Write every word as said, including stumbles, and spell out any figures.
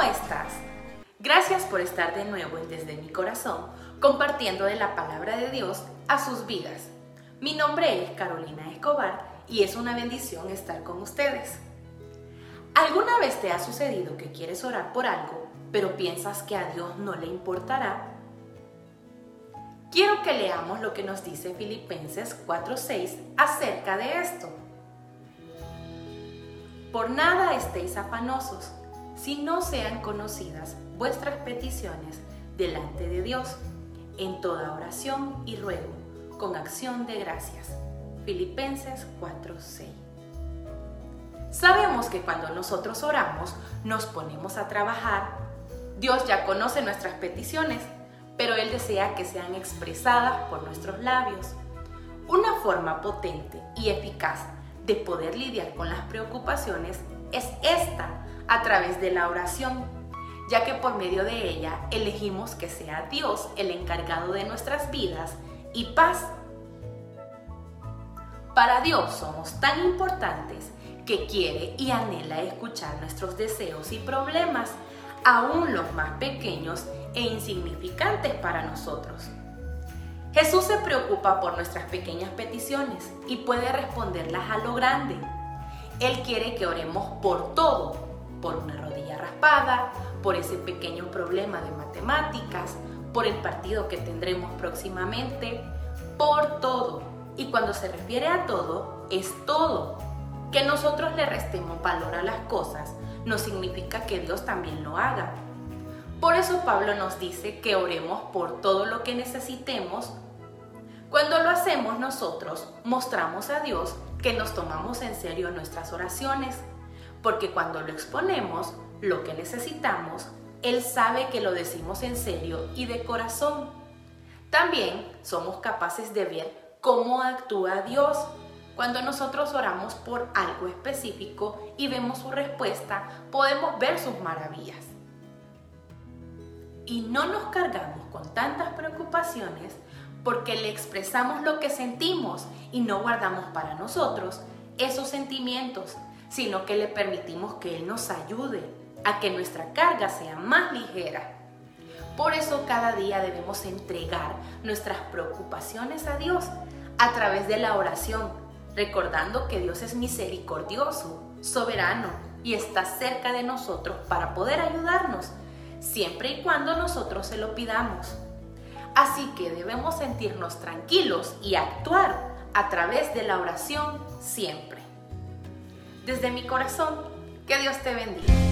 estás? Gracias por estar de nuevo en Desde mi Corazón, compartiendo de la palabra de Dios a sus vidas. Mi nombre es Carolina Escobar y es una bendición estar con ustedes. ¿Alguna vez te ha sucedido que quieres orar por algo, pero piensas que a Dios no le importará? Quiero que leamos lo que nos dice Filipenses cuatro seis acerca de esto. Por nada estéis afanosos, si no sean conocidas vuestras peticiones delante de Dios, en toda oración y ruego, con acción de gracias. Filipenses cuatro seis. Sabemos que cuando nosotros oramos, nos ponemos a trabajar. Dios ya conoce nuestras peticiones, pero Él desea que sean expresadas por nuestros labios. Una forma potente y eficaz de poder lidiar con las preocupaciones es esta, a través de la oración, ya que por medio de ella elegimos que sea Dios el encargado de nuestras vidas y paz. Para Dios somos tan importantes que quiere y anhela escuchar nuestros deseos y problemas, aún los más pequeños e insignificantes para nosotros. Jesús se preocupa por nuestras pequeñas peticiones y puede responderlas a lo grande. Él quiere que oremos por todo, por una rodilla raspada, por ese pequeño problema de matemáticas, por el partido que tendremos próximamente, por todo. Y cuando se refiere a todo, es todo. Que nosotros le restemos valor a las cosas no significa que Dios también lo haga. Por eso Pablo nos dice que oremos por todo lo que necesitemos. Cuando lo hacemos nosotros, mostramos a Dios que nos tomamos en serio nuestras oraciones, porque cuando lo exponemos, lo que necesitamos, Él sabe que lo decimos en serio y de corazón. También somos capaces de ver cómo actúa Dios. Cuando nosotros oramos por algo específico y vemos su respuesta, podemos ver sus maravillas. Y no nos cargamos con tantas preocupaciones porque le expresamos lo que sentimos y no guardamos para nosotros esos sentimientos, sino que le permitimos que Él nos ayude a que nuestra carga sea más ligera. Por eso cada día debemos entregar nuestras preocupaciones a Dios a través de la oración, recordando que Dios es misericordioso, soberano y está cerca de nosotros para poder ayudarnos, siempre y cuando nosotros se lo pidamos. Así que debemos sentirnos tranquilos y actuar a través de la oración siempre. Desde mi corazón, que Dios te bendiga.